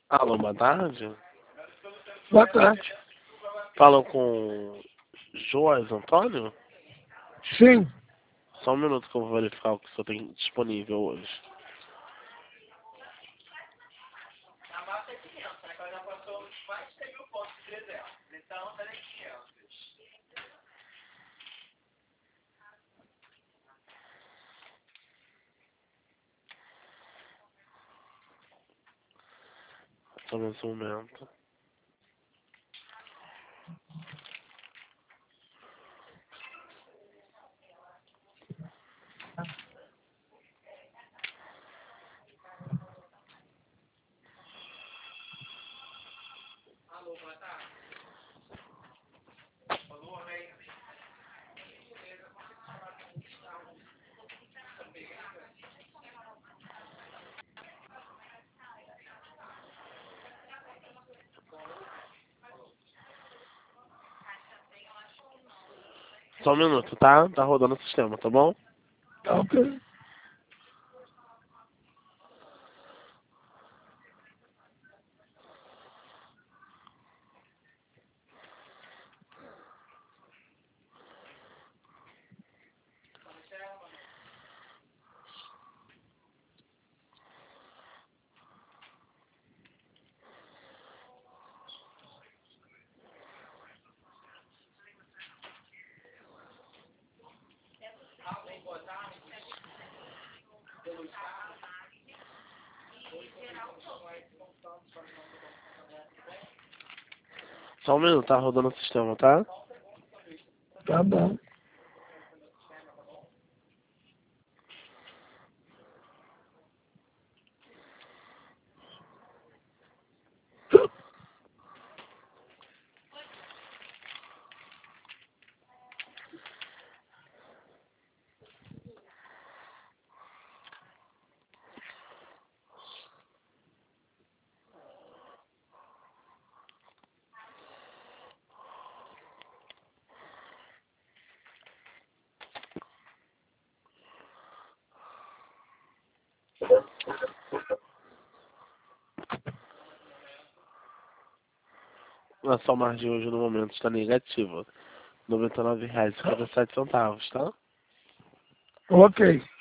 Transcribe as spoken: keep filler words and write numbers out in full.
Alô, boa tarde. Boa tarde. Falam com Joás Antônio? Sim. Só um minuto que eu vou verificar o que o senhor tem disponível hoje. Só mais um momento. Só um minuto, tá? Tá rodando o sistema, tá bom? Tá ok. Só um minuto, tá rodando o sistema, tá? Tá bom. A sua margem hoje no momento está negativa. noventa e nove reais e cinquenta e sete centavos, tá? Ok.